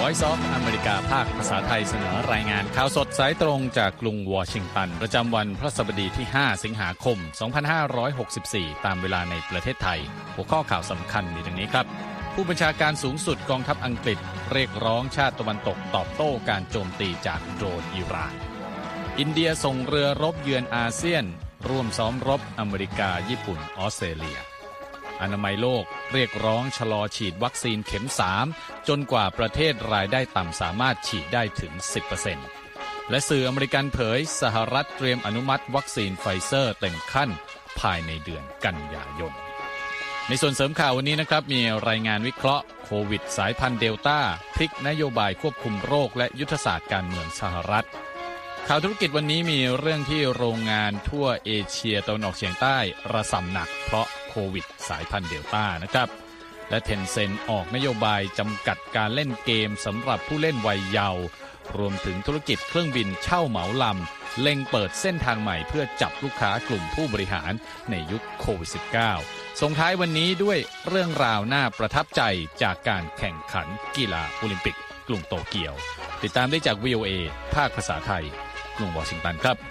Voice of America ภาคภาษาไทยเสนอรายงานข่าวสดสายตรงจากกรุงวอชิงตันประจำวันพฤหัสบดีที่ 5 สิงหาคม 2564 ตามเวลาในประเทศไทยหัวข้อข่าวสำคัญมีดังนี้ครับผู้บัญชาการสูงสุดกองทัพอังกฤษเรียกร้องชาติตะวันตกตอบโต้การโจมตีจากโดรนอิหร่านอินเดียส่งเรือรบเยือนอาเซียนร่วมซ้อมรบอเมริกาญี่ปุ่นออสเตรเลียอนามัยโลกเรียกร้องชะลอฉีดวัคซีนเข็ม 3จนกว่าประเทศรายได้ต่ำสามารถฉีดได้ถึง 10% และสื่ออเมริกันเผยสหรัฐเตรียมอนุมัติวัคซีนไฟเซอร์เต็มขั้นภายในเดือนกันยายนในส่วนเสริมข่าววันนี้นะครับมีรายงานวิเคราะห์โควิดสายพันธุ์เดลต้าพลิกนโยบายควบคุมโรคและยุทธศาสตร์การเมืองสหรัฐข่าวธุรกิจวันนี้มีเรื่องที่โรงงานทั่วเอเชียตะวันออกเฉียงใต้ระส่ำหนักเพราะโควิดสายพันธุ์เดลต้านะครับและ Tencent ออกนโยบายจำกัดการเล่นเกมสำหรับผู้เล่นวัยเยาว์รวมถึงธุรกิจเครื่องบินเช่าเหมาลำเล็งเปิดเส้นทางใหม่เพื่อจับลูกค้ากลุ่มผู้บริหารในยุคโควิด -19 ส่งท้ายวันนี้ด้วยเรื่องราวน่าประทับใจจากการแข่งขันกีฬาโอลิมปิกกรุงโตเกียวติดตามได้จาก VOA ภาคภาษาไทยกรุงวอชิงตันครับ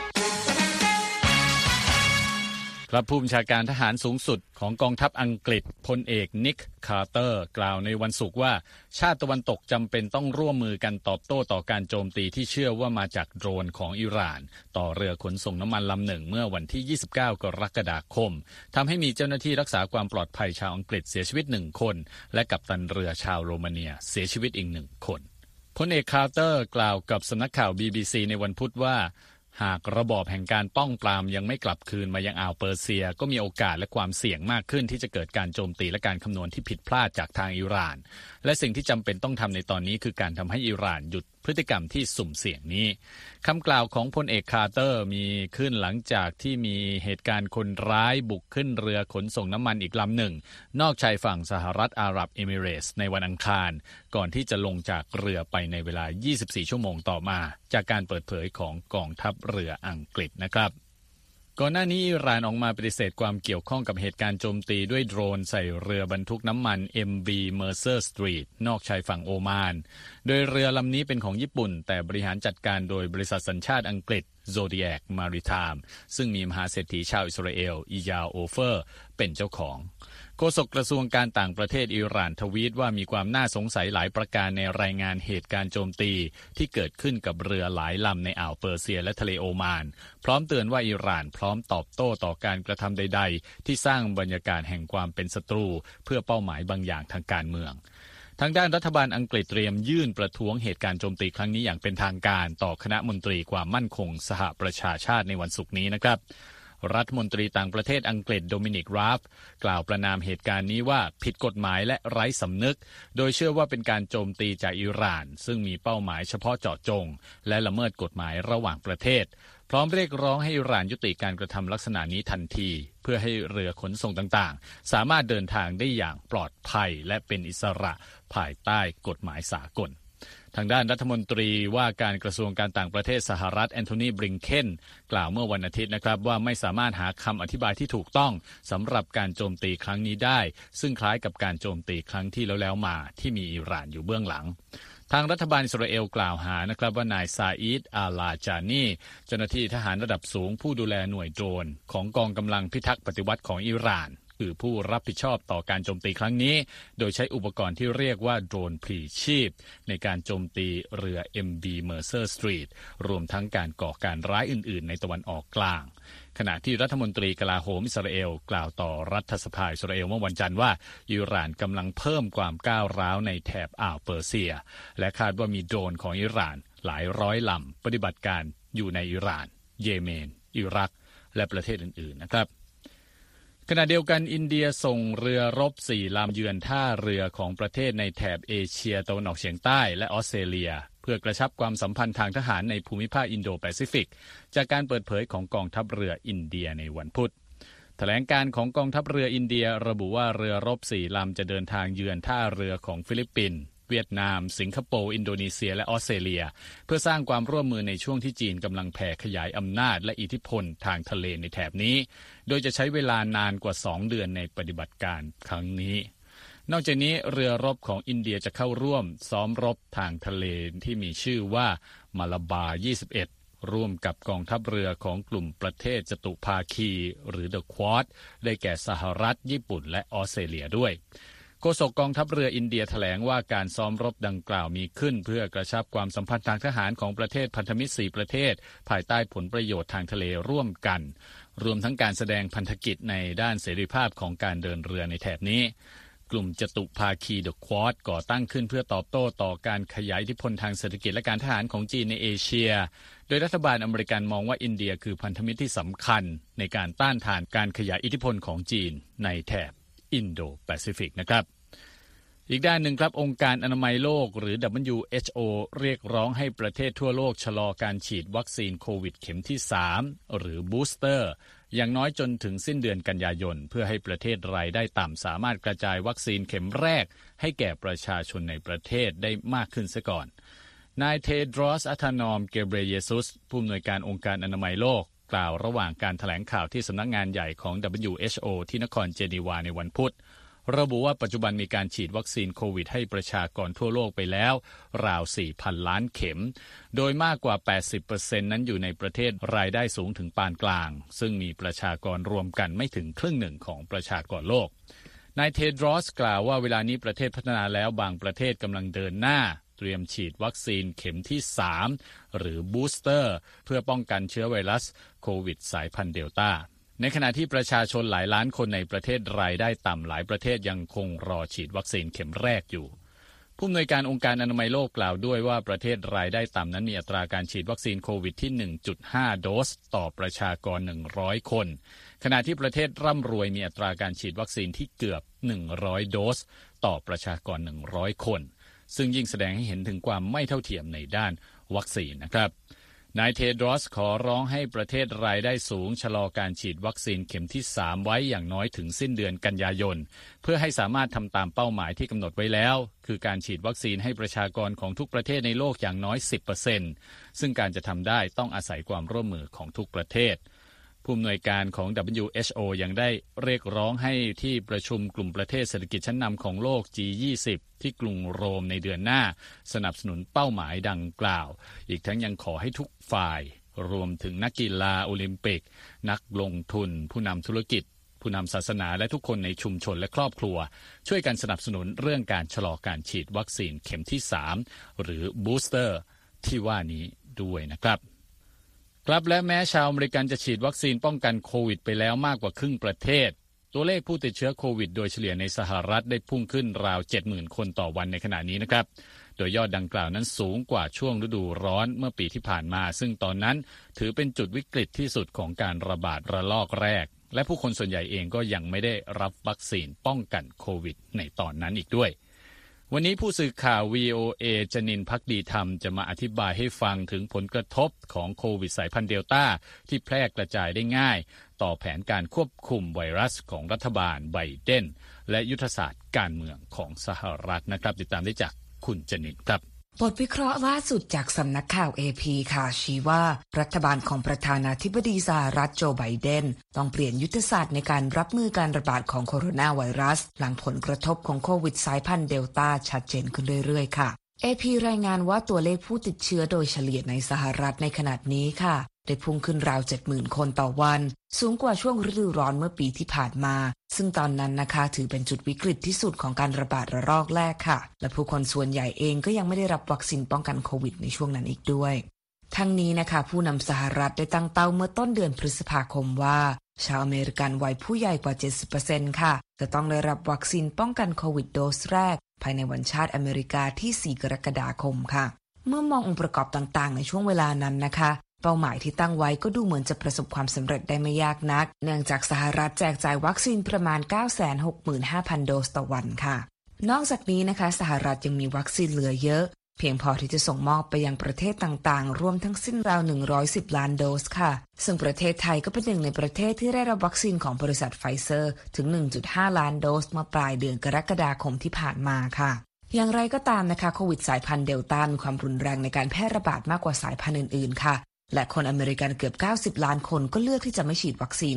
ผู้บัญชาการทหารสูงสุดของกองทัพอังกฤษพลเอกนิกคาร์เตอร์กล่าวในวันศุกร์ว่าชาติตะวันตกจำเป็นต้องร่วมมือกันตอบโต้ต่อการโจมตีที่เชื่อว่ามาจากโดรนของอิหร่านต่อเรือขนส่งน้ำมันลำหนึ่งเมื่อวันที่ 29 กรกฎาคมทำให้มีเจ้าหน้าที่รักษาความปลอดภัยชาวอังกฤษเสียชีวิต1คนและกัปตันเรือชาวโรมาเนียเสียชีวิตอีก1คนพลเอกคาร์เตอร์กล่าวกับสำนักข่าว BBC ในวันพุธว่าหากระบอบแห่งการป้องปรามยังไม่กลับคืนมายังอ่าวเปอร์เซียก็มีโอกาสและความเสี่ยงมากขึ้นที่จะเกิดการโจมตีและการคำนวณที่ผิดพลาดจากทางอิหร่านและสิ่งที่จำเป็นต้องทำในตอนนี้คือการทำให้อิหร่านหยุดพฤติกรรมที่สุ่มเสี่ยงนี้คำกล่าวของพลเอกคาร์เตอร์มีขึ้นหลังจากที่มีเหตุการณ์คนร้ายบุกขึ้นเรือขนส่งน้ำมันอีกลำหนึ่งนอกชายฝั่งสหรัฐอาหรับเอมิเรตส์ในวันอังคารก่อนที่จะลงจากเรือไปในเวลา 24 ชั่วโมงต่อมาจากการเปิดเผยของกองทัพเรืออังกฤษนะครับก่อนหน้านี้อิหร่านออกมาปฏิเสธความเกี่ยวข้องกับเหตุการณ์โจมตีด้วยโดรนใส่เรือบรรทุกน้ำมัน MV Mercer Street นอกชายฝั่งโอมานโดยเรือลำนี้เป็นของญี่ปุ่นแต่บริหารจัดการโดยบริษัทสัญชาติอังกฤษ Zodiac Maritime ซึ่งมีมหาเศรษฐีชาวอิสราเอลอิยาโอเฟอร์เป็นเจ้าของโฆษกกระทรวงการต่างประเทศอิหร่านทวีตว่ามีความน่าสงสัยหลายประการในรายงานเหตุการณ์โจมตีที่เกิดขึ้นกับเรือหลายลำในอ่าวเปอร์เซียและทะเลโอมานพร้อมเตือนว่าอิหร่านพร้อมตอบโต้ต่อการกระทำใดๆที่สร้างบรรยากาศแห่งความเป็นศัตรูเพื่อเป้าหมายบางอย่างทางการเมืองทางด้านรัฐบาลอังกฤษเตรียมยื่นประท้วงเหตุการณ์โจมตีครั้งนี้อย่างเป็นทางการต่อคณะมนตรีความมั่นคงสหประชาชาติในวันศุกร์นี้นะครับรัฐมนตรีต่างประเทศอังกฤษโดมินิกราฟกล่าวประนามเหตุการณ์นี้ว่าผิดกฎหมายและไร้สำนึกโดยเชื่อว่าเป็นการโจมตีจากอิหร่านซึ่งมีเป้าหมายเฉพาะเจาะจงและละเมิดกฎหมายระหว่างประเทศพร้อมเรียกร้องให้อิหร่านยุติการกระทำลักษณะนี้ทันทีเพื่อให้เรือขนส่งต่างๆสามารถเดินทางได้อย่างปลอดภัยและเป็นอิสระภายใต้กฎหมายสากลทางด้านรัฐมนตรีว่าการกระทรวงการต่างประเทศสหรัฐแอนโทนีบลิงเคนกล่าวเมื่อวันอาทิตย์นะครับว่าไม่สามารถหาคำอธิบายที่ถูกต้องสำหรับการโจมตีครั้งนี้ได้ซึ่งคล้ายกับการโจมตีครั้งที่แล้วมาที่มีอิหร่านอยู่เบื้องหลังทางรัฐบาลอิสราเอลกล่าวหานะครับว่านายซาอิดอาลาจานีเจ้าหน้าที่ทหารระดับสูงผู้ดูแลหน่วยโดรนของกองกำลังพิทักษ์ปฏิวัติของอิหร่านคือผู้รับผิดชอบต่อการโจมตีครั้งนี้โดยใช้อุปกรณ์ที่เรียกว่าโดรนพลีชีพในการโจมตีเรือ MV Mercer Street รวมทั้งการก่อการร้ายอื่นๆในตะวันออกกลางขณะที่รัฐมนตรีกลาโหมอิสราเอลกล่าวต่อรัฐสภาอิสราเอลเมื่อวันจันทร์ว่าอิหร่านกำลังเพิ่มความก้าวร้าวในแถบอ่าวเปอร์เซียและคาดว่ามีโดรนของอิหร่านหลายร้อยลำปฏิบัติการอยู่ในอิหร่านเยเมนอิรักและประเทศอื่นๆนะครับขณะเดียวกันอินเดียส่งเรือรบ4ลำเยือนท่าเรือของประเทศในแถบเอเชียตะวันออกเฉียงใต้และออสเตรเลียเพื่อกระชับความสัมพันธ์ทางทหารในภูมิภาคอินโดแปซิฟิกจากการเปิดเผยของกองทัพเรืออินเดียในวันพุธแถลงการของกองทัพเรืออินเดียระบุว่าเรือรบ4ลำจะเดินทางเยือนท่าเรือของฟิลิปปินส์เวียดนามสิงคโปร์อินโดนีเซียและออสเตรเลียเพื่อสร้างความร่วมมือในช่วงที่จีนกำลังแผ่ขยายอำนาจและอิทธิพลทางทะเลในแถบนี้โดยจะใช้เวลานานกว่า2 เดือนในปฏิบัติการครั้งนี้นอกจากนี้เรือรบของอินเดียจะเข้าร่วมซ้อมรบทางทะเลที่มีชื่อว่ามาลาบา21ร่วมกับกองทัพเรือของกลุ่มประเทศจตุภาคีหรือ The Quad ได้แก่สหรัฐญี่ปุ่นและออสเตรเลียด้วยโฆษกกองทัพเรืออินเดียแถลงว่าการซ้อมรบดังกล่าวมีขึ้นเพื่อกระชับความสัมพันธ์ทางทหารของประเทศพันธมิตร4ประเทศภายใต้ผลประโยชน์ทางทะเลร่วมกันรวมทั้งการแสดงพันธกิจในด้านเสรีภาพของการเดินเรือในแถบนี้กลุ่มจตุภาคี The Quad ก่อตั้งขึ้นเพื่อตอบโต้ต่อการขยายอิทธิพลทางเศรษฐกิจและการทหารของจีนในเอเชียโดยรัฐบาลอเมริกันมองว่าอินเดียคือพันธมิตรที่สำคัญในการต้านทานการขยายอิทธิพลของจีนในแถบอินโดแปซิฟิกนะครับอีกด้านหนึ่งครับองค์การอนามัยโลกหรือ WHO เรียกร้องให้ประเทศทั่วโลกชะลอการฉีดวัคซีนโควิดเข็มที่3หรือบูสเตอร์อย่างน้อยจนถึงสิ้นเดือนกันยายนเพื่อให้ประเทศรายได้ต่ำสามารถกระจายวัคซีนเข็มแรกให้แก่ประชาชนในประเทศได้มากขึ้นซะก่อนนายเทโดรส อะธานอม เกเบรเยซุสผู้อำนวยการองค์การอนามัยโลกกล่าวระหว่างการแถลงข่าวที่สำนักงานใหญ่ของ WHO ที่นครเจนีวาในวันพุธระบุว่าปัจจุบันมีการฉีดวัคซีนโควิดให้ประชากรทั่วโลกไปแล้วราว 4,000 ล้านเข็มโดยมากกว่า 80% นั้นอยู่ในประเทศรายได้สูงถึงปานกลางซึ่งมีประชากรรวมกันไม่ถึงครึ่งหนึ่งของประชากรโลกนายเทโดรสกล่าวว่าเวลานี้ประเทศพัฒนาแล้วบางประเทศกำลังเดินหน้าเตรียมฉีดวัคซีนเข็มที่3หรือบูสเตอร์เพื่อป้องกันเชื้อไวรัสโควิดสายพันธุ์เดลต้าในขณะที่ประชาชนหลายล้านคนในประเทศรายได้ต่ำหลายประเทศยังคงรอฉีดวัคซีนเข็มแรกอยู่ผู้อำนวยการองค์การอนามัยโลกกล่าวด้วยว่าประเทศรายได้ต่ำนั้นมีอัตราการฉีดวัคซีนโควิดที่ 1.5 โดสต่อประชากร100คนขณะที่ประเทศร่ำรวยมีอัตราการฉีดวัคซีนที่เกือบ100โดสต่อประชากร100คนซึ่งยิ่งแสดงให้เห็นถึงความไม่เท่าเทียมในด้านวัคซีนนะครับนายเทโดรสขอร้องให้ประเทศรายได้สูงชะลอการฉีดวัคซีนเข็มที่3ไว้อย่างน้อยถึงสิ้นเดือนกันยายนเพื่อให้สามารถทำตามเป้าหมายที่กำหนดไว้แล้วคือการฉีดวัคซีนให้ประชากรของทุกประเทศในโลกอย่างน้อย 10% ซึ่งการจะทำได้ต้องอาศัยความร่วมมือของทุกประเทศผู้อำนวยการของ WHO ยังได้เรียกร้องให้ที่ประชุมกลุ่มประเทศเศรษฐกิจชั้นนำของโลก G20 ที่กรุงโรมในเดือนหน้าสนับสนุนเป้าหมายดังกล่าวอีกทั้งยังขอให้ทุกฝ่ายรวมถึงนักกีฬาโอลิมปิกนักลงทุนผู้นำธุรกิจผู้นำศาสนาและทุกคนในชุมชนและครอบครัวช่วยกันสนับสนุนเรื่องการชะลอการฉีดวัคซีนเข็มที่3หรือบูสเตอร์ที่ว่านี้ด้วยนะครับครับและแม้ชาวอเมริกันจะฉีดวัคซีนป้องกันโควิดไปแล้วมากกว่าครึ่งประเทศตัวเลขผู้ติดเชื้อโควิดโดยเฉลี่ยในสหรัฐได้พุ่งขึ้นราว 70,000 คนต่อวันในขณะนี้นะครับโดยยอดดังกล่าวนั้นสูงกว่าช่วงฤดูร้อนเมื่อปีที่ผ่านมาซึ่งตอนนั้นถือเป็นจุดวิกฤตที่สุดของการระบาดระลอกแรกและผู้คนส่วนใหญ่เองก็ยังไม่ได้รับวัคซีนป้องกันโควิดในตอนนั้นอีกด้วยวันนี้ผู้สื่อข่าว VOA จนินทร์ ภักดีธรรมจะมาอธิบายให้ฟังถึงผลกระทบของโควิดสายพันธุ์เดลต้าที่แพร่กระจายได้ง่ายต่อแผนการควบคุมไวรัสของรัฐบาลไบเดนและยุทธศาสตร์การเมืองของสหรัฐนะครับติดตามได้จากคุณจนินทร์ครับบทวิเคราะห์ล่าสุดจากสำนักข่าว AP ค่ะชี้ว่ารัฐบาลของประธานาธิบดีสหรัฐโจไบเดนต้องเปลี่ยนยุทธศาสตร์ในการรับมือการระบาดของโคโรนาไวรัสหลังผลกระทบของโควิดสายพันธุ์เดลต้าชัดเจนขึ้นเรื่อยๆค่ะ AP รายงานว่าตัวเลขผู้ติดเชื้อโดยเฉลี่ยในสหรัฐในขณะนี้ค่ะได้พุ่งขึ้นราว 70,000 คนต่อวันสูงกว่าช่วงฤดูร้อนเมื่อปีที่ผ่านมาซึ่งตอนนั้นนะคะถือเป็นจุดวิกฤตที่สุดของการระบาดระลอกแรกค่ะและผู้คนส่วนใหญ่เองก็ยังไม่ได้รับวัคซีนป้องกันโควิดในช่วงนั้นอีกด้วยทั้งนี้นะคะผู้นำสหรัฐได้ตั้งเป้าเมื่อต้นเดือนพฤษภาคมว่าชาวอเมริกันวัยผู้ใหญ่กว่า 70% ค่ะจะต้องได้รับวัคซีนป้องกันโควิดโดสแรกภายในวันชาติอเมริกาที่ 4 กรกฎาคมค่ะเมื่อมององค์ประกอบต่างๆในช่วงเวลานั้นนะคะเป้าหมายที่ตั้งไว้ก็ดูเหมือนจะประสบความสำเร็จได้ไม่ยากนักเนื่องจากสหรัฐแจกจ่ายวัคซีนประมาณ 965,000 โดสต่อวันค่ะนอกจากนี้นะคะสหรัฐยังมีวัคซีนเหลือเยอะเพียงพอที่จะส่งมอบไปยังประเทศต่างๆรวมทั้งสิ้นราว110ล้านโดสค่ะซึ่งประเทศไทยก็เป็นหนึ่งในประเทศที่ได้รับวัคซีนของบริษัทไฟเซอร์ถึง 1.5 ล้านโดสมาปลายเดือนกรกฎาคมที่ผ่านมาค่ะอย่างไรก็ตามนะคะโควิดสายพันธุ์เดลต้ามีความรุนแรงในการแพร่ระบาดมากกว่าสายพันธุ์อื่นๆค่ะและคนอเมริกันเกือบ90ล้านคนก็เลือกที่จะไม่ฉีดวัคซีนค่ะ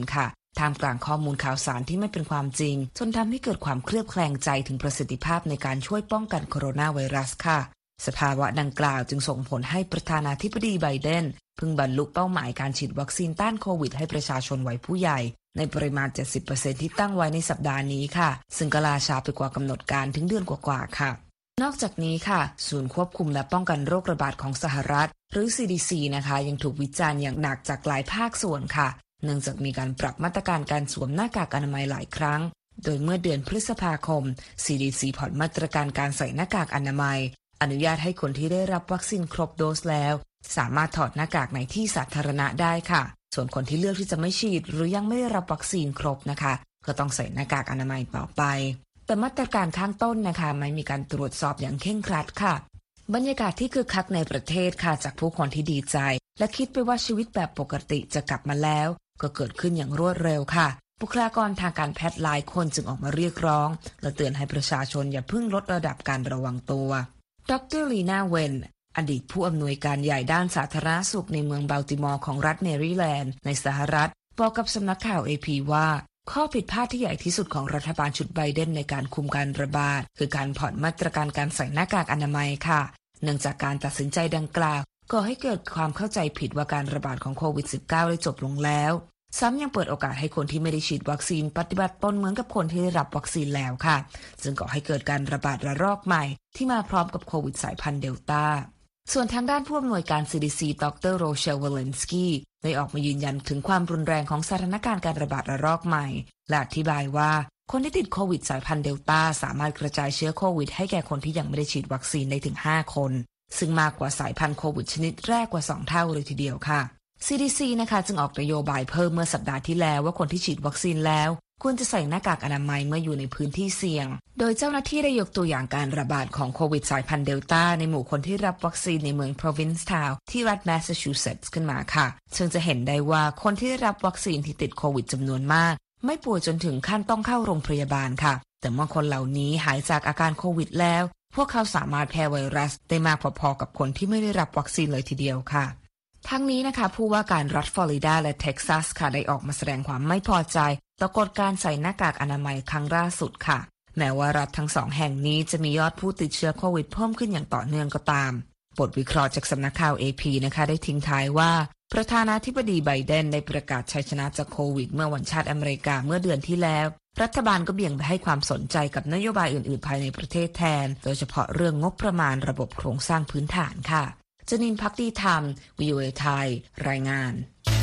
ท่ามกลางข้อมูลข่าวสารที่ไม่เป็นความจริงจนทำให้เกิดความเคลือบแคลงใจถึงประสิทธิภาพในการช่วยป้องกันโคโรนาไวรัสค่ะสภาวะดังกล่าวจึงส่งผลให้ประธานาธิบดีไบเดนพึงบรรลุเป้าหมายการฉีดวัคซีนต้านโควิดให้ประชาชนวัยผู้ใหญ่ในปริมาณ 70% ที่ตั้งไว้ในสัปดาห์นี้ค่ะซึ่งก็ล่าช้าไปกว่ากำหนดการถึงเดือนกว่าๆค่ะนอกจากนี้ค่ะศูนย์ควบคุมและป้องกันโรคระบาดของสหรัฐหรือ CDC นะคะยังถูกวิจารณ์อย่างหนักจากหลายภาคส่วนค่ะเนื่องจากมีการปรับมาตรการการสวมหน้ากากอนามัยหลายครั้งโดยเมื่อเดือนพฤษภาคม CDC ผ่อนมาตรการการใส่หน้ากากอนามัยอนุญาตให้คนที่ได้รับวัคซีนครบโดสแล้วสามารถถอดหน้ากากในที่สาธารณะได้ค่ะส่วนคนที่เลือกที่จะไม่ฉีดหรือยังไม่ได้รับวัคซีนครบนะคะก็ต้องใส่หน้ากากอนามัยต่อไปแต่มาตรการข้างต้นนะคะไม่มีการตรวจสอบอย่างเคร่งครัดค่ะบรรยากาศที่คึกคักในประเทศค่ะจากผู้คนที่ดีใจและคิดไปว่าชีวิตแบบปกติจะกลับมาแล้วก็เกิดขึ้นอย่างรวดเร็วค่ะบุคลากรทางการแพทย์หลายคนจึงออกมาเรียกร้องและเตือนให้ประชาชนอย่าเพิ่งลดระดับการระวังตัวดร.ลีน่าเวนอดีตผู้อำนวยการใหญ่ด้านสาธารณสุขในเมืองบัลติมอร์ของรัฐแมริแลนด์ในสหรัฐบอกกับสำนักข่าว AP ว่าข้อผิดพลาดที่ใหญ่ที่สุดของรัฐบาลชุดไบเดนในการคุมการระบาดคือการผ่อนมาตรการการใส่หน้ากากอนามัยค่ะเนื่องจากการตัดสินใจดังกล่าวก่อให้เกิดความเข้าใจผิดว่าการระบาดของโควิด -19 ได้จบลงแล้วซ้ำยังเปิดโอกาสให้คนที่ไม่ได้ฉีดวัคซีนปฏิบัติตนเหมือนกับคนที่ได้รับวัคซีนแล้วค่ะซึ่งก่อให้เกิดการระบาดระลอกใหม่ที่มาพร้อมกับโควิดสายพันธุ์เดลต้าส่วนทางด้านผู้อำนวยการ CDC ดร.โรเชล วาเลนสกี้ได้ออกมายืนยันถึงความรุนแรงของสถานการณ์การระบาดระลอกใหม่และอธิบายว่าคนที่ติดโควิดสายพันธุ์เดลต้าสามารถกระจายเชื้อโควิดให้แก่คนที่ยังไม่ได้ฉีดวัคซีนได้ถึง5คนซึ่งมากกว่าสายพันธุ์โควิดชนิดแรกกว่า2เท่าเลยทีเดียวค่ะ CDC นะคะจึงออกนโยบายเพิ่มเมื่อสัปดาห์ที่แล้วว่าคนที่ฉีดวัคซีนแล้วควรจะใส่หน้ากากอนามัยเมื่ออยู่ในพื้นที่เสี่ยงโดยเจ้าหน้าที่ได้ยกตัวอย่างการระบาดของโควิดสายพันธุ์เดลต้าในหมู่คนที่รับวัคซีนในเมือง Provincetown ที่รัฐแมสซาชูเซตส์ขึ้นมาค่ะซึ่งจะเห็นได้ว่าคนที่ได้รับวัคซีนที่ติดโควิดจำนวนมากไม่ป่วยจนถึงขั้นต้องเข้าโรงพยาบาลค่ะแต่เมื่อคนเหล่านี้หายจากอาการโควิดแล้วพวกเขาสามารถแพร่ไวรัสได้มากพอๆกับคนที่ไม่ได้รับวัคซีนเลยทีเดียวค่ะทั้งนี้นะคะผู้ว่าการรัฐฟลอริดาและเท็กซัสค่ะได้ออกมาแสดงความไม่พอใจต่อกฎการใส่หน้ากากอนามัยครั้งล่าสุดค่ะแม้ว่ารัฐทั้งสองแห่งนี้จะมียอดผู้ติดเชื้อโควิดเพิ่มขึ้นอย่างต่อเนื่องก็ตามบทวิเคราะห์จากสำนักข่าว AP นะคะได้ทิ้งท้ายว่าประธานาธิบดีไบเดนได้ประกาศชัยชนะจากโควิดเมื่อวันชาติอเมริกาเมื่อเดือนที่แล้วรัฐบาลก็เบี่ยงไปให้ความสนใจกับนโยบายอื่นๆภายในประเทศแทนโดยเฉพาะเรื่องงบประมาณระบบโครงสร้างพื้นฐานค่ะจนินภักดีธรรม VOA ไทยรายงาน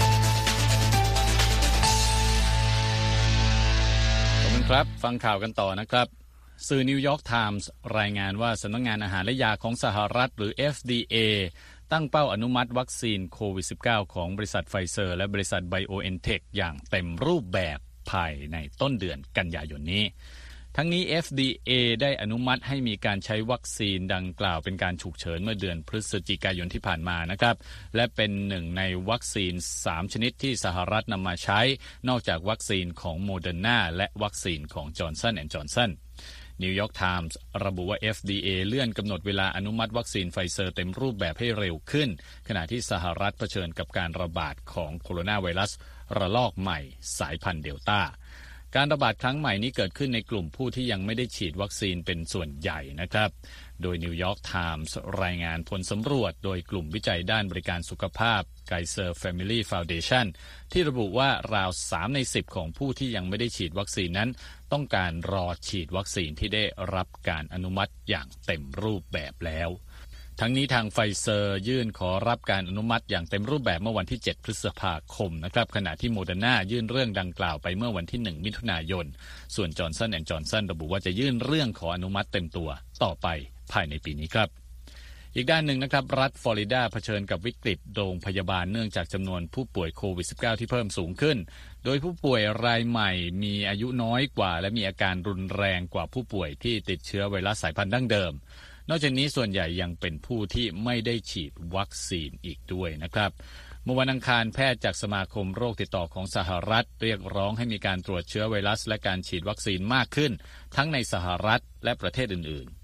ขอบคุณครับฟังข่าวกันต่อนะครับสื่อนิวยอร์กไทมส์รายงานว่าสำนักงานอาหารและยาของสหรัฐหรือ FDA ตั้งเป้าอนุมัติวัคซีนโควิด -19 ของบริษัทไฟเซอร์และบริษัท BioNTech อย่างเต็มรูปแบบภายในต้นเดือนกันยายนนี้ทั้งนี้ FDA ได้อนุมัติให้มีการใช้วัคซีนดังกล่าวเป็นการฉุกเฉินเมื่อเดือนพฤศจิกายนที่ผ่านมานะครับและเป็นหนึ่งในวัคซีน3ชนิดที่สหรัฐนำมาใช้นอกจากวัคซีนของโมเดอร์นาและวัคซีนของ Johnson & Johnsonนิวยอร์กไทมส์ระบุว่า FDA เลื่อนกำหนดเวลาอนุมัติวัคซีนไฟเซอร์เต็มรูปแบบให้เร็วขึ้นขณะที่สหรัฐเผชิญกับการระบาดของโคโรนาไวรัสระลอกใหม่สายพันธุ์เดลต้าการระบาดครั้งใหม่นี้เกิดขึ้นในกลุ่มผู้ที่ยังไม่ได้ฉีดวัคซีนเป็นส่วนใหญ่นะครับโดยนิวยอร์กไทมส์รายงานผลสำรวจโดยกลุ่มวิจัยด้านบริการสุขภาพ Kaiser Family Foundation ที่ระบุว่าราว3ใน10ของผู้ที่ยังไม่ได้ฉีดวัคซีนนั้นต้องการรอฉีดวัคซีนที่ได้รับการอนุมัติอย่างเต็มรูปแบบแล้วทั้งนี้ทางไฟเซอร์ยื่นขอรับการอนุมัติอย่างเต็มรูปแบบเมื่อวันที่7พฤษภาคมนะครับขณะที่โมเดอร์นายื่นเรื่องดังกล่าวไปเมื่อวันที่1มิถุนายนส่วน Johnson & Johnson ระบุว่าจะยื่นเรื่องขออนุมัติเต็มตัวต่อไปภายในปีนี้ครับอีกด้านหนึ่งนะครับรัฐฟลอริดาเผชิญกับวิกฤตโรงพยาบาลเนื่องจากจำนวนผู้ป่วยโควิด -19 ที่เพิ่มสูงขึ้นโดยผู้ป่วยรายใหม่มีอายุน้อยกว่าและมีอาการรุนแรงกว่าผู้ป่วยที่ติดเชื้อไวรัสสายพันธุ์ดั้งเดิมนอกจากนี้ส่วนใหญ่ยังเป็นผู้ที่ไม่ได้ฉีดวัคซีนอีกด้วยนะครับเมื่อวันอังคารแพทย์จากสมาคมโรคติดต่อของสหรัฐเรียกร้องให้มีการตรวจเชื้อไวรัสและการฉีดวัคซีนมากขึ้นทั้งในสหรัฐและประเทศอื่นๆ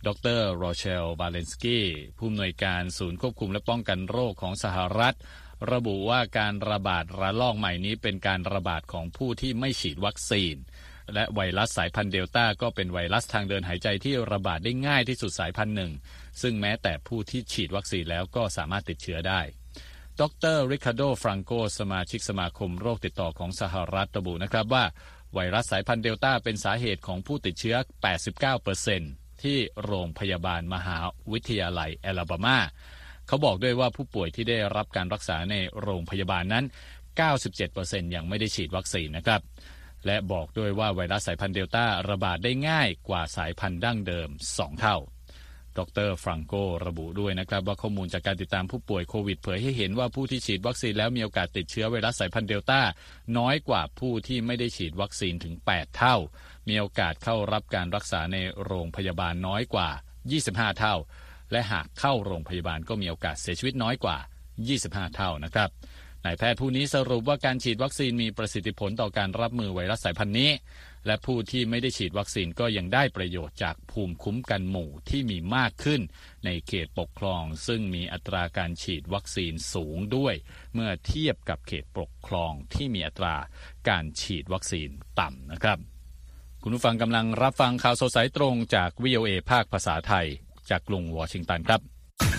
ดร.โรเชล บาเลนสกี้ผู้อำนวยการศูนย์ควบคุมและป้องกันโรคของสหรัฐระบุว่าการระบาดระลอกใหม่นี้เป็นการระบาดของผู้ที่ไม่ฉีดวัคซีนและไวรัสสายพันธุ์เดลต้าก็เป็นไวรัสทางเดินหายใจที่ระบาดได้ง่ายที่สุดสายพันธุ์หนึ่งซึ่งแม้แต่ผู้ที่ฉีดวัคซีนแล้วก็สามารถติดเชื้อได้ดร.ริคาร์โด ฟรังโกสมาชิกสมาคมโรคติดต่อของสหรัฐระบุนะครับว่าไวรัสสายพันธุ์เดลต้าเป็นสาเหตุของผู้ติดเชื้อ 89% ที่โรงพยาบาลมหาวิทยาลัยแอลาบามาเขาบอกด้วยว่าผู้ป่วยที่ได้รับการรักษาในโรงพยาบาลนั้น 97% ยังไม่ได้ฉีดวัคซีนนะครับและบอกด้วยว่าไวรัสสายพันธุ์เดลต้าระบาดได้ง่ายกว่าสายพันธุ์ดั้งเดิม 2 เท่าดร.ฟรังโกระบุด้วยนะครับว่าข้อมูลจากการติดตามผู้ป่วยโควิดเผยให้เห็นว่าผู้ที่ฉีดวัคซีนแล้วมีโอกาสติดเชื้อไวรัสสายพันธุ์เดลต้าน้อยกว่าผู้ที่ไม่ได้ฉีดวัคซีนถึง 8 เท่ามีโอกาสเข้ารับการรักษาในโรงพยาบาลน้อยกว่า 25 เท่าและหากเข้าโรงพยาบาลก็มีโอกาสเสียชีวิตน้อยกว่า 25 เท่านะครับนายแพทย์ผู้นี้สรุปว่าการฉีดวัคซีนมีประสิทธิผลต่อการรับมือไวรัสสายพันธุ์นี้และผู้ที่ไม่ได้ฉีดวัคซีนก็ยังได้ประโยชน์จากภูมิคุ้มกันหมู่ที่มีมากขึ้นในเขตปกครองซึ่งมีอัตราการฉีดวัคซีนสูงด้วยเมื่อเทียบกับเขตปกครองที่มีอัตราการฉีดวัคซีนต่ำนะครับคุณผู้ฟังกำลังรับฟังข่าวสดสายตรงจาก VOA ภาคภาษาไทยจากกรุงวอชิงตันครับ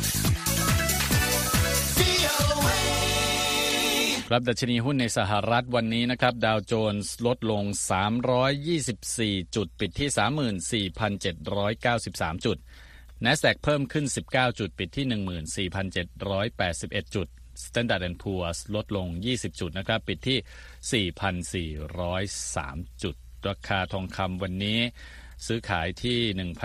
ครับดัชนีหุ้นในสหรัฐวันนี้นะครับดาวโจนส์ลดลง324จุดปิดที่ 34,793 จุด NASDAQ เพิ่มขึ้น19จุดปิดที่ 14,781 จุด Standard & Poor's ลดลง20จุดนะครับปิดที่ 4,403 จุดราคาทองคำวันนี้ซื้อขายที่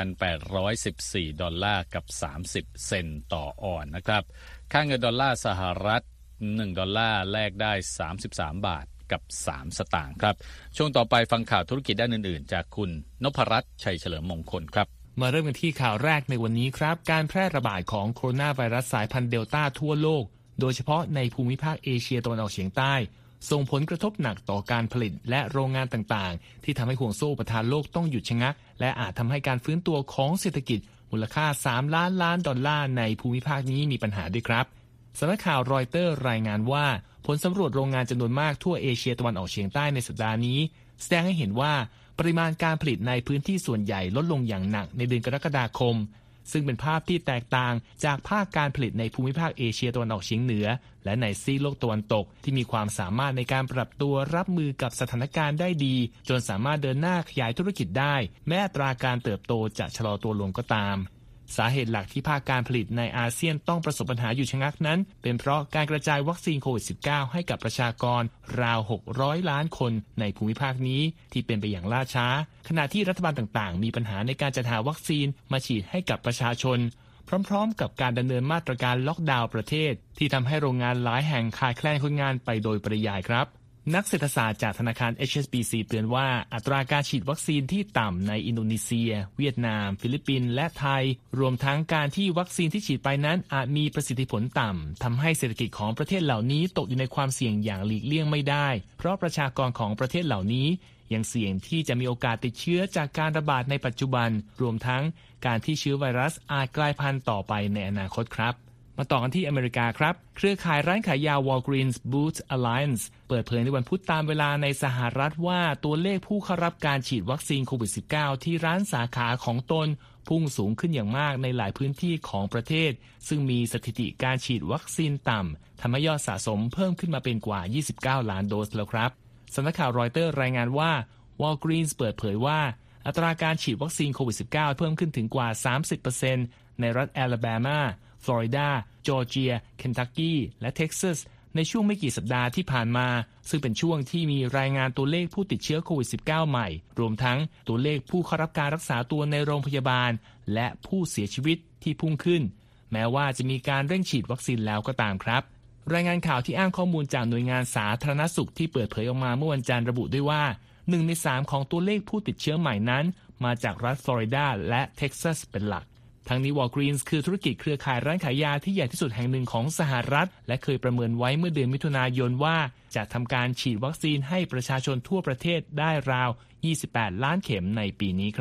1,814 ดอลลาร์กับ30เซนต์ต่อออนซ์นะครับค่าเงินดอลลาร์สหรัฐ1ดอลลาร์แลกได้33บาทกับ3สตางค์ครับช่วงต่อไปฟังข่าวธุรกิจด้านอื่นๆจากคุณนพรัตน์ชัยเฉลิมมงคลครับมาเริ่มกันที่ข่าวแรกในวันนี้ครับการแพร่ระบาดของโคโรนาไวรัสสายพันธุ์เดลต้าทั่วโลกโดยเฉพาะในภูมิภาคเอเชียตะวันออกเฉียงใต้ส่งผลกระทบหนักต่อการผลิตและโรงงานต่างๆที่ทำให้ห่วงโซ่อุปทานโลกต้องหยุดชะงักและอาจทำให้การฟื้นตัวของเศรษฐกิจมูลค่า3ล้านล้านดอลลาร์ในภูมิภาคนี้มีปัญหาด้วยครับสำนักข่าวรอยเตอร์รายงานว่าผลสำรวจโรงงานจำนวนมากทั่วเอเชียตะวันออกเฉียงใต้ในสัปดาห์นี้แสดงให้เห็นว่าปริมาณการผลิตในพื้นที่ส่วนใหญ่ลดลงอย่างหนักในเดือนกรกฎาคมซึ่งเป็นภาพที่แตกต่างจากภาคการผลิตในภูมิภาคเอเชียตะวันออกเฉียงเหนือและในซีกโลกตะวันตกที่มีความสามารถในการปรับตัวรับมือกับสถานการณ์ได้ดีจนสามารถเดินหน้าขยายธุรกิจได้แม้อัตราการเติบโตจะชะลอตัวลงก็ตามสาเหตุหลักที่ภาคการผลิตในอาเซียนต้องประสบปัญหาอยู่ชะงักนั้นเป็นเพราะการกระจายวัคซีนโควิด -19 ให้กับประชากรราว600ล้านคนในภูมิภาคนี้ที่เป็นไปอย่างล่าช้าขณะที่รัฐบาลต่างๆมีปัญหาในการจัดหาวัคซีนมาฉีดให้กับประชาชนพร้อมๆกับการดำเนินมาตรการล็อกดาวน์ประเทศที่ทำให้โรงงานหลายแห่งขาดแคลนคนงานไปโดยปริยายครับนักเศรษฐศาสตร์จากธนาคาร HSBC เตือนว่าอัตราการฉีดวัคซีนที่ต่ำในอินโดนีเซียเวียดนามฟิลิปปินส์และไทยรวมทั้งการที่วัคซีนที่ฉีดไปนั้นอาจมีประสิทธิผลต่ำทำให้เศรษฐกิจของประเทศเหล่านี้ตกอยู่ในความเสี่ยงอย่างหลีกเลี่ยงไม่ได้เพราะประชากรของประเทศเหล่านี้ยังเสี่ยงที่จะมีโอกาสติดเชื้อจากการระบาดในปัจจุบันรวมทั้งการที่เชื้อไวรัสอาจกลายพันธุ์ต่อไปในอนาคตครับมาต่อกันที่อเมริกาครับเครือข่ายร้านขายยา Walgreens Boots Alliance เปิดเผยในวันพุธตามเวลาในสหรัฐว่าตัวเลขผู้เข้ารับการฉีดวัคซีนโควิด -19 ที่ร้านสาขาของตนพุ่งสูงขึ้นอย่างมากในหลายพื้นที่ของประเทศซึ่งมีสถิติการฉีดวัคซีนต่ำทำให้ยอดสะสมเพิ่มขึ้นมาเป็นกว่า29ล้านโดสแล้วครับสำนักข่าวรอยเตอร์รายงานว่า Walgreens เปิดเผยว่าอัตราการฉีดวัคซีนโควิด -19 เพิ่มขึ้นถึงกว่า 30% ในรัฐแอลาบามาฟลอริดาจอร์เจียเคนทักกี้และเท็กซัสในช่วงไม่กี่สัปดาห์ที่ผ่านมาซึ่งเป็นช่วงที่มีรายงานตัวเลขผู้ติดเชื้อโควิด -19 ใหม่รวมทั้งตัวเลขผู้เข้ารับการรักษาตัวในโรงพยาบาลและผู้เสียชีวิตที่พุ่งขึ้นแม้ว่าจะมีการเร่งฉีดวัคซีนแล้วก็ตามครับรายงานข่าวที่อ้างข้อมูลจากหน่วยงานสาธารณสุขที่เปิดเผยออกมาเมื่อวันจันทร์ระบุด้วยว่า1ใน3ของตัวเลขผู้ติดเชื้อใหม่นั้นมาจากรัฐฟลอริดาและเท็กซัสเป็นหลักทั้งนี้ Walgreens คือธุรกิจเครือข่ายร้านขายยาที่ใหญ่ที่สุดแห่งหนึ่งของสหรัฐและเคยประเมินไว้เมื่อเดือนมิถุนายนว่าจะทำการฉีดวัคซีนให้ประชาชนทั่วประเทศได้ราว28ล้านเข็มในปีนี้ครับ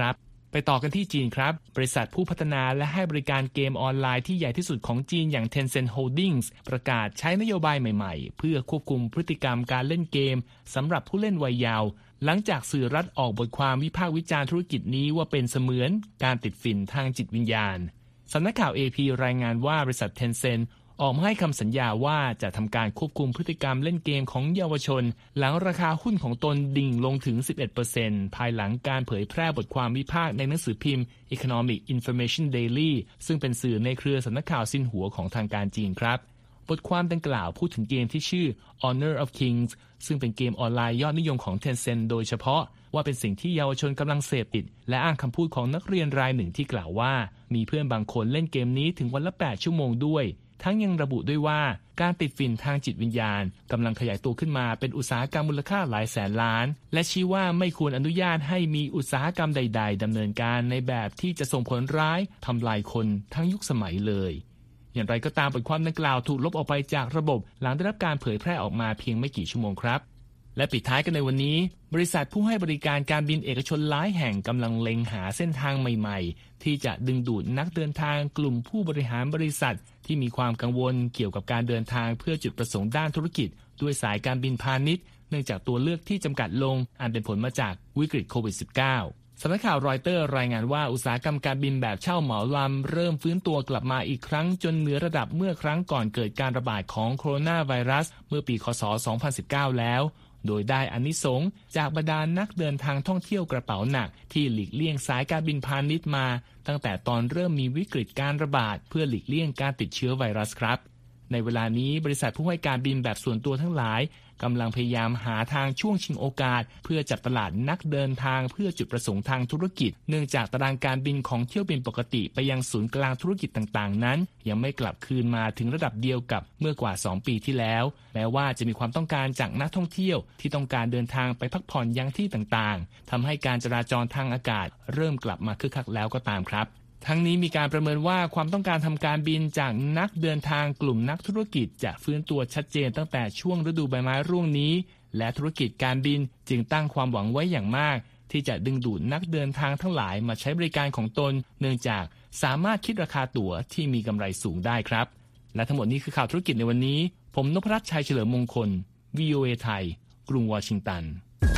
ไปต่อกันที่จีนครับบริษัทผู้พัฒนาและให้บริการเกมออนไลน์ที่ใหญ่ที่สุดของจีนอย่าง Tencent Holdings ประกาศใช้นโยบายใหม่ๆเพื่อควบคุมพฤติกรรมการเล่นเกมสำหรับผู้เล่นวัยเยาว์หลังจากสื่อรัฐออกบทความวิพากษ์วิจารณ์ธุรกิจนี้ว่าเป็นเสมือนการติดฝิ่นทางจิตวิญญาณสำนักข่าว AP รายงานว่าบริษัท Tencent ออกมาให้คำสัญญาว่าจะทำการควบคุมพฤติกรรมเล่นเกมของเยาวชนหลังราคาหุ้นของตนดิ่งลงถึง 11% ภายหลังการเผยแพร่บทความวิพากษ์ในหนังสือพิมพ์ Economic Information Daily ซึ่งเป็นสื่อในเครือสำนักข่าวซินหัวของทางการจีนครับบทความดังกล่าวพูดถึงเกมที่ชื่อ Honor of Kings ซึ่งเป็นเกมออนไลน์ยอดนิยมของ Tencent โดยเฉพาะว่าเป็นสิ่งที่เยาวชนกำลังเสพติดและอ้างคำพูดของนักเรียนรายหนึ่งที่กล่าวว่ามีเพื่อนบางคนเล่นเกมนี้ถึงวันละ8ชั่วโมงด้วยทั้งยังระบุด้วยว่าการติดฝิ่นทางจิตวิญญาณกำลังขยายตัวขึ้นมาเป็นอุตสาหกรรมมูลค่าหลายแสนล้านและชี้ว่าไม่ควรอนุญาตให้มีอุตสาหกรรมใดๆดำเนินการในแบบที่จะส่งผลร้ายทำลายคนทั้งยุคสมัยเลยอย่างไรก็ตามบทความดังกล่าวถูกลบออกไปจากระบบหลังได้รับการเผยแพร่ออกมาเพียงไม่กี่ชั่วโมงครับและปิดท้ายกันในวันนี้บริษัทผู้ให้บริการการบินเอกชนหลายแห่งกำลังเล็งหาเส้นทางใหม่ๆที่จะดึงดูดนักเดินทางกลุ่มผู้บริหารบริษัทที่มีความกังวลเกี่ยวกับการเดินทางเพื่อจุดประสงค์ด้านธุรกิจด้วยสายการบินพาณิชย์เนื่องจากตัวเลือกที่จำกัดลงอันเป็นผลมาจากวิกฤตโควิด -19 สำนักข่าวรอยเตอร์รายงานว่าอุตสาหกรรมการบินแบบเช่าเหมาลำเริ่มฟื้นตัวกลับมาอีกครั้งจนเหนือระดับเมื่อครั้งก่อนเกิดการระบาดของโคโรนาไวรัสเมื่อปีค.ศ. 2019 แล้วโดยได้อานิสงส์จากบรรดานักเดินทางท่องเที่ยวกระเป๋าหนักที่หลีกเลี่ยงสายการบินพาณิชย์มาตั้งแต่ตอนเริ่มมีวิกฤตการระบาดเพื่อหลีกเลี่ยงการติดเชื้อไวรัสครับในเวลานี้บริษัทผู้ให้การบินแบบส่วนตัวทั้งหลายกำลังพยายามหาทางช่วงชิงโอกาสเพื่อจับตลาดนักเดินทางเพื่อจุดประสงค์ทางธุรกิจเนื่องจากตารางการบินของเที่ยวบินปกติไปยังศูนย์กลางธุรกิจต่างๆนั้นยังไม่กลับคืนมาถึงระดับเดียวกับเมื่อกว่า2 ปีที่แล้วแม้ว่าจะมีความต้องการจากนักท่องเที่ยวที่ต้องการเดินทางไปพักผ่อนยังที่ต่างๆทำให้การจราจรทางอากาศเริ่มกลับมาคึกคักแล้วก็ตามครับทั้งนี้มีการประเมินว่าความต้องการทำการบินจากนักเดินทางกลุ่มนักธุรกิจจะฟื้นตัวชัดเจนตั้งแต่ช่วงฤดูใบไม้ร่วงนี้และธุรกิจการบินจึงตั้งความหวังไว้อย่างมากที่จะดึงดูดนักเดินทางทั้งหลายมาใช้บริการของตนเนื่องจากสามารถคิดราคาตั๋วที่มีกำไรสูงได้ครับและทั้งหมดนี้คือข่าวธุรกิจในวันนี้ผมนพรัตน์ชัยเฉลิมมงคล VOA ไทยกรุงวอชิงตัน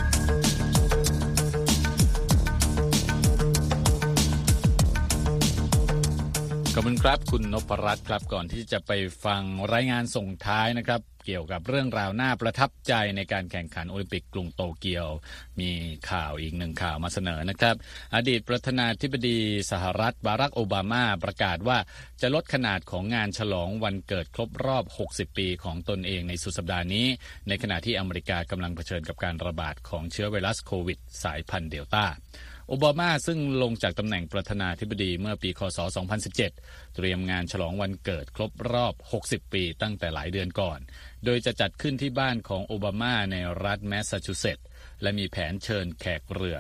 ขอบคุณครับคุณนพรัตน์ครับก่อนที่จะไปฟังรายงานส่งท้ายนะครับเกี่ยวกับเรื่องราวน่าประทับใจในการแข่งขันโอลิมปิกกรุงโตเกียวมีข่าวอีกหนึ่งข่าวมาเสนอนะครับอดีตประธานาธิบดีสหรัฐบารักโอบามาประกาศว่าจะลดขนาดของงานฉลองวันเกิดครบรอบ60 ปีของตนเองในสุดสัปดาห์นี้ในขณะที่อเมริกากำลังเผชิญกับการระบาดของเชื้อไวรัสโควิดสายพันธุ์เดลต้าโอบามาซึ่งลงจากตำแหน่งประธานาธิบดีเมื่อปีค.ศ. 2017เตรียมงานฉลองวันเกิดครบรอบ60 ปีตั้งแต่หลายเดือนก่อนโดยจะจัดขึ้นที่บ้านของโอบามาในรัฐแมสซาชูเซตส์และมีแผนเชิญแขกเรือ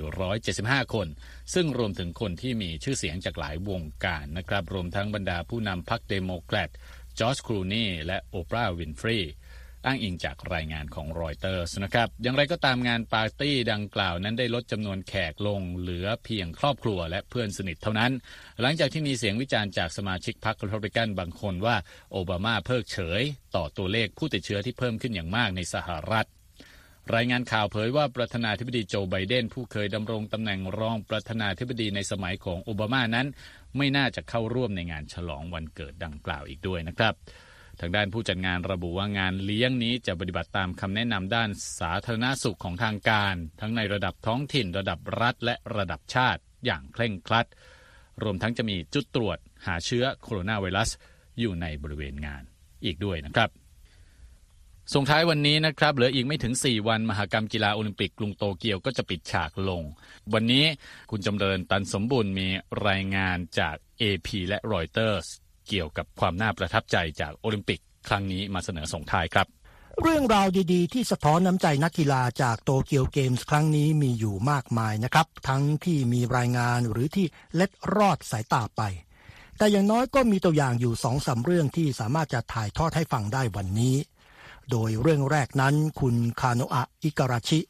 475 คนซึ่งรวมถึงคนที่มีชื่อเสียงจากหลายวงการนะครับรวมทั้งบรรดาผู้นำพรรคเดโมแครตจอร์จ คลูนีและโอปราห์ วินฟรีย์อ้างอิงจากรายงานของรอยเตอร์สนะครับอย่างไรก็ตามงานปาร์ตี้ดังกล่าวนั้นได้ลดจำนวนแขกลงเหลือเพียงครอบครัวและเพื่อนสนิทเท่านั้นหลังจากที่มีเสียงวิจารณ์จากสมาชิกพรรครีพับลิกันบางคนว่าโอบามาเพิกเฉยต่อตัวเลขผู้ติดเชื้อที่เพิ่มขึ้นอย่างมากในสหรัฐรายงานข่าวเผยว่าประธานาธิบดีโจไบเดนผู้เคยดำรงตำแหน่งรองประธานาธิบดีในสมัยของโอบามานั้นไม่น่าจะเข้าร่วมในงานฉลองวันเกิดดังกล่าวอีกด้วยนะครับทางด้านผู้จัดงานระบุว่างานเลี้ยงนี้จะปฏิบัติตามคำแนะนำด้านสาธารณสุขของทางการทั้งในระดับท้องถิ่นระดับรัฐและระดับชาติอย่างเคร่งครัดรวมทั้งจะมีจุดตรวจหาเชื้อโคโรนาไวรัสอยู่ในบริเวณงานอีกด้วยนะครับส่งท้ายวันนี้นะครับเหลืออีกไม่ถึง4วันมหกรรมกีฬาโอลิมปิกกรุงโตเกียวก็จะปิดฉากลงวันนี้คุณจำเริญตันสมบูรณ์มีรายงานจาก AP และ Reutersเกี่ยวกับความน่าประทับใจจากโอลิมปิกครั้งนี้มาเสนอส่งท้ายครับเรื่องราวดีๆที่สะท้อนน้ำใจนักกีฬาจากโตเกียวเกมส์ครั้งนี้มีอยู่มากมายนะครับทั้งที่มีรายงานหรือที่เล็ดรอดสายตาไปแต่อย่างน้อยก็มีตัวอย่างอยู่ 2-3 เรื่องที่สามารถจะถ่ายทอดให้ฟังได้วันนี้โดยเรื่องแรกนั้นคุณคาโนะอิการาชิ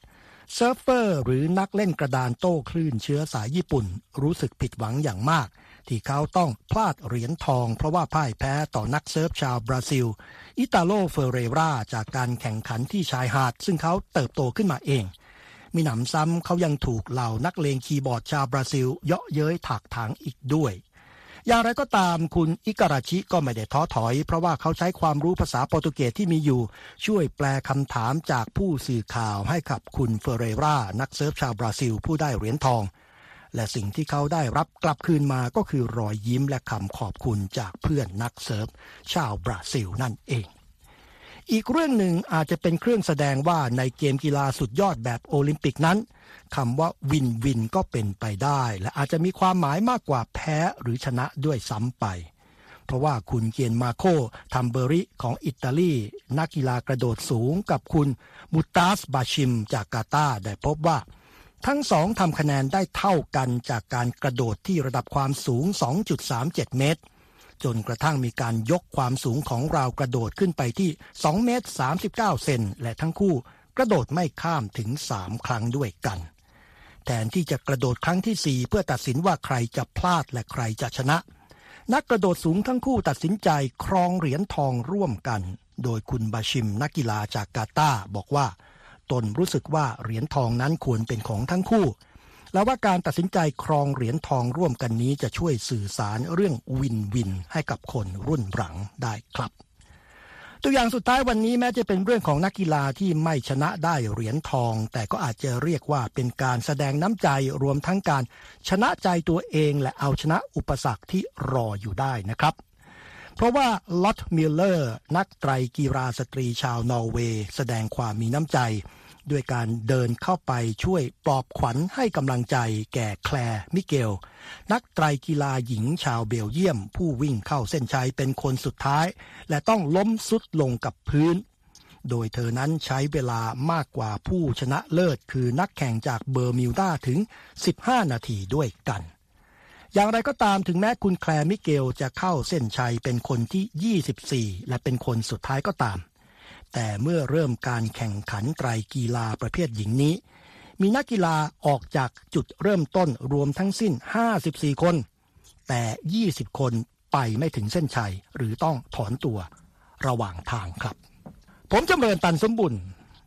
เซิร์ฟเฟอร์หรือนักเล่นกระดานโต้คลื่นเชื้อสายญี่ปุ่นรู้สึกผิดหวังอย่างมากที่เขาต้องพลาดเหรียญทองเพราะว่าพ่ายแพ้ต่อนักเซิร์ฟชาวบราซิลอิตาโลเฟเรราจากการแข่งขันที่ชายหาดซึ่งเขาเติบโตขึ้นมาเองมีหนำซ้ำเขายังถูกเหล่านักเลงคีย์บอร์ดชาวบราซิลเยาะเย้ยถากถางอีกด้วยอย่างไรก็ตามคุณอิการาชิก็ไม่ได้ท้อถอยเพราะว่าเขาใช้ความรู้ภาษาโปรตุเกสที่มีอยู่ช่วยแปลคำถามจากผู้สื่อข่าวให้กับคุณเฟเรรานักเซิร์ฟชาวบราซิลผู้ได้เหรียญทองและสิ่งที่เขาได้รับกลับคืนมาก็คือรอยยิ้มและคำขอบคุณจากเพื่อนนักเซิร์ฟชาวบราซิลนั่นเองอีกเรื่องหนึ่งอาจจะเป็นเครื่องแสดงว่าในเกมกีฬาสุดยอดแบบโอลิมปิกนั้นคำว่าวินวินก็เป็นไปได้และอาจจะมีความหมายมากกว่าแพ้หรือชนะด้วยซ้ำไปเพราะว่าคุณเกียนมาโคทัมเบริของอิตาลีนักกีฬากระโดดสูงกับคุณมุตาสบาชิมจากกาตาร์ได้พบว่าทั้งสองทำคะแนนได้เท่ากันจากการกระโดดที่ระดับความสูง 2.37 เมตรจนกระทั่งมีการยกความสูงของราวกระโดดขึ้นไปที่2 เมตร 39 เซนและทั้งคู่กระโดดไม่ข้ามถึง3 ครั้งด้วยกันแทนที่จะกระโดดครั้งที่4เพื่อตัดสินว่าใครจะพลาดและใครจะชนะนักกระโดดสูงทั้งคู่ตัดสินใจครองเหรียญทองร่วมกันโดยคุณบาชิมนักกีฬาจากกาตาร์บอกว่าตนรู้สึกว่าเหรียญทองนั้นควรเป็นของทั้งคู่และว่าการตัดสินใจครองเหรียญทองร่วมกันนี้จะช่วยสื่อสารเรื่องวินวินให้กับคนรุ่นหลังได้ครับตัวอย่างสุดท้ายวันนี้แม้จะเป็นเรื่องของนักกีฬาที่ไม่ชนะได้เหรียญทองแต่ก็อาจจะเรียกว่าเป็นการแสดงน้ำใจรวมทั้งการชนะใจตัวเองและเอาชนะอุปสรรคที่รออยู่ได้นะครับเพราะว่าลอตมิลเลอร์นักไตรกีฬาสตรีชาวนอร์เวย์แสดงความมีน้ำใจด้วยการเดินเข้าไปช่วยปลอบขวัญให้กำลังใจแก่แคลร์มิเกลนักไตรกีฬาหญิงชาวเบลเยียมผู้วิ่งเข้าเส้นชัยเป็นคนสุดท้ายและต้องล้มสุดลงกับพื้นโดยเธอนั้นใช้เวลามากกว่าผู้ชนะเลิศคือนักแข่งจากเบอร์มิวดาถึง15 นาทีด้วยกันอย่างไรก็ตามถึงแม้คุณแคลร์มิเกลจะเข้าเส้นชัยเป็นคนที่24และเป็นคนสุดท้ายก็ตามแต่เมื่อเริ่มการแข่งขันไตรกีฬาประเภทหญิงนี้มีนักกีฬาออกจากจุดเริ่มต้นรวมทั้งสิ้น54 คนแต่20 คนไปไม่ถึงเส้นชัยหรือต้องถอนตัวระหว่างทางครับผมจำเริญตันสมบุญ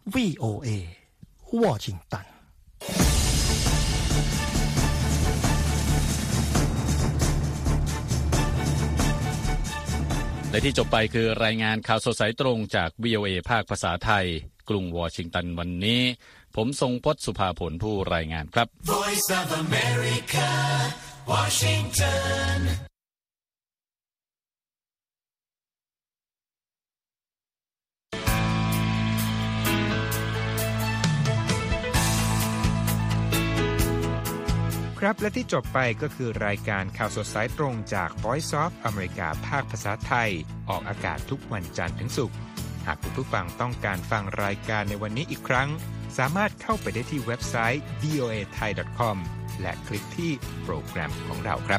VOA วอชิงตันและที่จบไปคือรายงานข่าวสดสายตรงจาก VOA ภาคภาษาไทยกรุงวอชิงตันวันนี้ผมทรงพจน์สุภาผลผู้รายงานครับ Voice of America Washington ครับและที่จบไปก็คือรายการข่าวสดสายตรงจาก Voice of America ภาคภาษาไทยออกอากาศทุกวันจันทร์ถึงศุกร์หากคุณผู้ฟังต้องการฟังรายการในวันนี้อีกครั้งสามารถเข้าไปได้ที่เว็บไซต์ voathai.com และคลิกที่โปรแกรมของเราครับ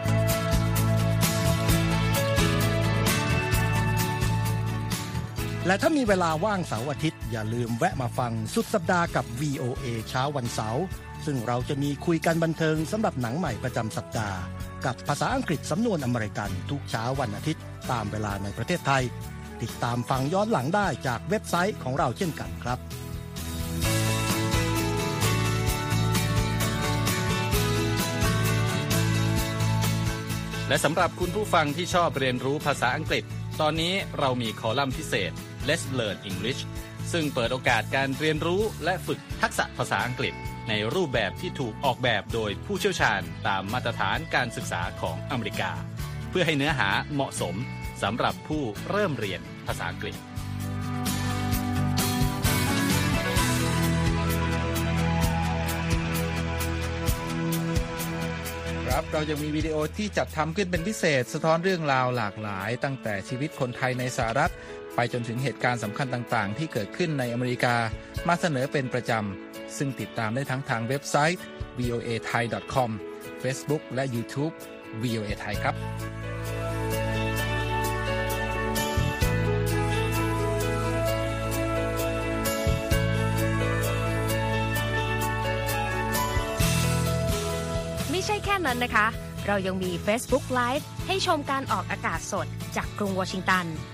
และถ้ามีเวลาว่างเสาร์อาทิตย์อย่าลืมแวะมาฟังสุดสัปดาห์กับ VOA เช้าวันเสาร์ซึ่งเราจะมีคุยกันบันเทิงสำหรับหนังใหม่ประจำสัปดาห์กับภาษาอังกฤษสำนวนอเมริกันทุกเช้าวันอาทิตย์ตามเวลาในประเทศไทยติดตามฟังย้อนหลังได้จากเว็บไซต์ของเราเช่นกันครับและสำหรับคุณผู้ฟังที่ชอบเรียนรู้ภาษาอังกฤษตอนนี้เรามีคอลัมน์พิเศษ Let's Learn English ซึ่งเปิดโอกาสการเรียนรู้และฝึกทักษะภาษาอังกฤษในรูปแบบที่ถูกออกแบบโดยผู้เชี่ยวชาญตามมาตรฐานการศึกษาของอเมริกาเพื่อให้เนื้อหาเหมาะสมสำหรับผู้เริ่มเรียนภาษาอังกฤษครับเราจะมีวิดีโอที่จัดทำขึ้นเป็นพิเศษสะท้อนเรื่องราวหลากหลายตั้งแต่ชีวิตคนไทยในสหรัฐไปจนถึงเหตุการณ์สำคัญต่างๆที่เกิดขึ้นในอเมริกามาเสนอเป็นประจำซึ่งติดตามได้ทั้งทางเว็บไซต์ voathai.com Facebook และ YouTube VOA Thai ครับแค่นั้นนะคะเรายังมี Facebook Live ให้ชมการออกอากาศสดจากกรุงวอชิงตัน